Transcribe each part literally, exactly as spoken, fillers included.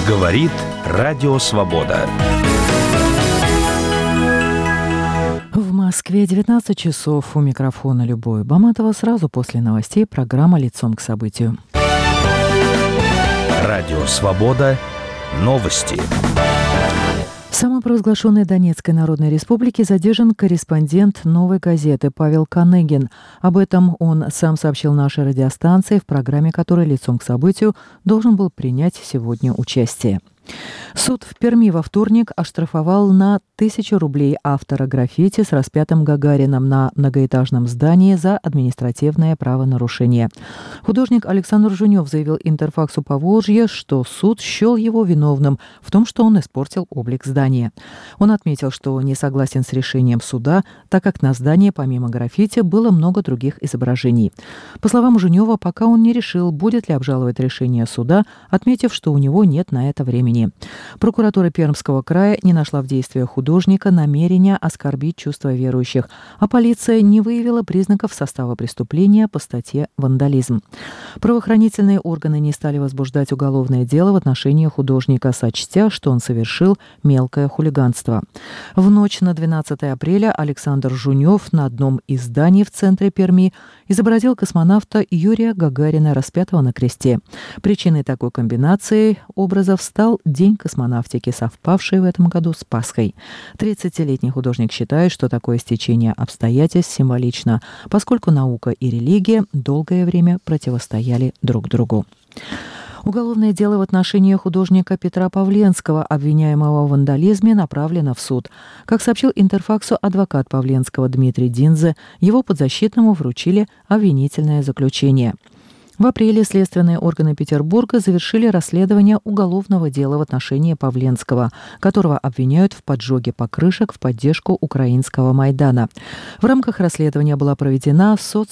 Говорит Радио Свобода. В Москве девятнадцать часов. У микрофона Любовь Баматова. Сразу после новостей программа «Лицом к событию». Радио Свобода. Новости. В самопровозглашенной Донецкой Народной Республике задержан корреспондент «Новой газеты» Павел Каныгин. Об этом он сам сообщил нашей радиостанции, в программе которой «Лицом к событию» должен был принять сегодня участие. Суд в Перми во вторник оштрафовал на тысячу рублей автора граффити с распятым Гагарином на многоэтажном здании за административное правонарушение. Художник Александр Жунев заявил Интерфаксу Поволжье, что суд счел его виновным в том, что он испортил облик здания. Он отметил, что не согласен с решением суда, так как на здании помимо граффити было много других изображений. По словам Жунева, пока он не решил, будет ли обжаловать решение суда, отметив, что у него нет на это времени. Прокуратура Пермского края не нашла в действиях художника намерения оскорбить чувства верующих, а полиция не выявила признаков состава преступления по статье «Вандализм». Правоохранительные органы не стали возбуждать уголовное дело в отношении художника, сочтя, что он совершил мелкое хулиганство. В ночь на двенадцатое апреля Александр Жунев на одном из зданий в центре Перми изобразил космонавта Юрия Гагарина, распятого на кресте. Причиной такой комбинации образов стал День космонавтики, совпавший в этом году с Пасхой. тридцатилетний художник считает, что такое стечение обстоятельств символично, поскольку наука и религия долгое время противостояли друг другу. Уголовное дело в отношении художника Петра Павленского, обвиняемого в вандализме, направлено в суд. Как сообщил Интерфаксу адвокат Павленского Дмитрий Динзе, его подзащитному вручили обвинительное заключение. В апреле следственные органы Петербурга завершили расследование уголовного дела в отношении Павленского, которого обвиняют в поджоге покрышек в поддержку украинского Майдана. В рамках расследования была проведена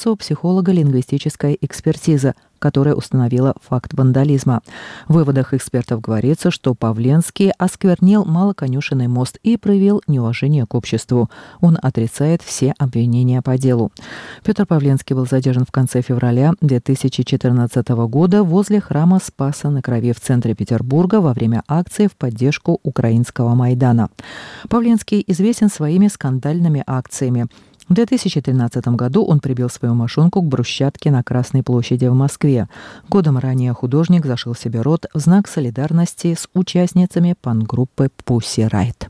социопсихолого-лингвистическая экспертиза, которая установила факт вандализма. В выводах экспертов говорится, что Павленский осквернил Малоконюшенный мост и проявил неуважение к обществу. Он отрицает все обвинения по делу. Петр Павленский был задержан в конце февраля две тысячи четырнадцатого года возле храма Спаса на Крови в центре Петербурга во время акции в поддержку украинского Майдана. Павленский известен своими скандальными акциями. В две тысячи тринадцатом году он прибил свою машинку к брусчатке на Красной площади в Москве. Годом ранее художник зашил себе рот в знак солидарности с участницами панк-группы Pussy Riot.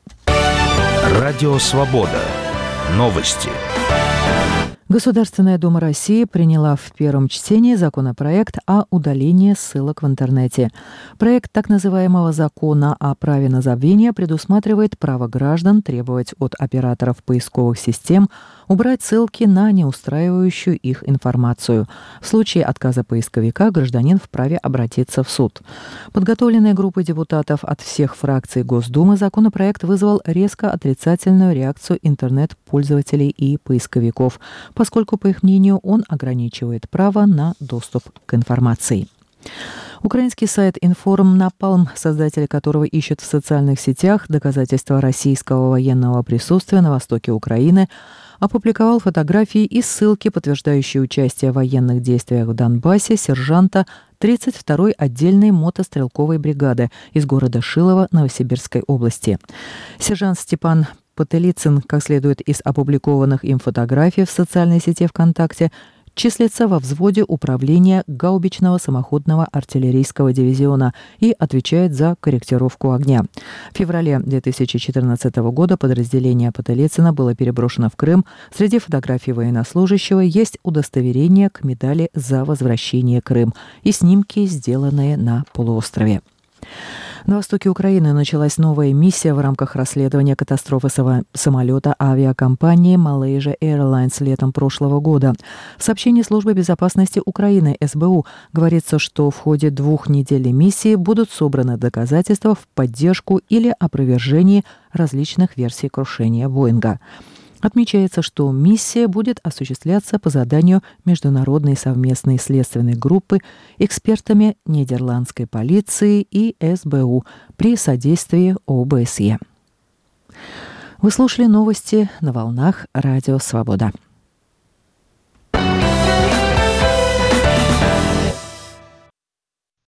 Радио Свобода. Новости. Государственная Дума России приняла в первом чтении законопроект о удалении ссылок в интернете. Проект так называемого закона о праве на забвение предусматривает право граждан требовать от операторов поисковых систем убрать ссылки на неустраивающую их информацию. В случае отказа поисковика гражданин вправе обратиться в суд. Подготовленной группой депутатов от всех фракций Госдумы законопроект вызвал резко отрицательную реакцию интернет-пользователей и поисковиков, поскольку, по их мнению, он ограничивает право на доступ к информации. Украинский сайт «Информ Напалм», создатели которого ищут в социальных сетях доказательства российского военного присутствия на востоке Украины, опубликовал фотографии и ссылки, подтверждающие участие в военных действиях в Донбассе сержанта тридцать второй отдельной мотострелковой бригады из города Шилово Новосибирской области. Сержант Степан Потылицын, как следует из опубликованных им фотографий в социальной сети ВКонтакте, числится во взводе управления гаубичного самоходного артиллерийского дивизиона и отвечает за корректировку огня. В феврале две тысячи четырнадцатого года подразделение Потылицына было переброшено в Крым. Среди фотографий военнослужащего есть удостоверение к медали за возвращение Крым и снимки, сделанные на полуострове. На востоке Украины началась новая миссия в рамках расследования катастрофы самолета авиакомпании Malaysia Airlines летом прошлого года. В сообщении Службы безопасности Украины эс бэ у говорится, что в ходе двухнедельной миссии будут собраны доказательства в поддержку или опровержении различных версий крушения Боинга. Отмечается, что миссия будет осуществляться по заданию Международной совместной следственной группы экспертами нидерландской полиции и эс бэ у при содействии о бэ эс е. Вы слушали новости на волнах Радио Свобода.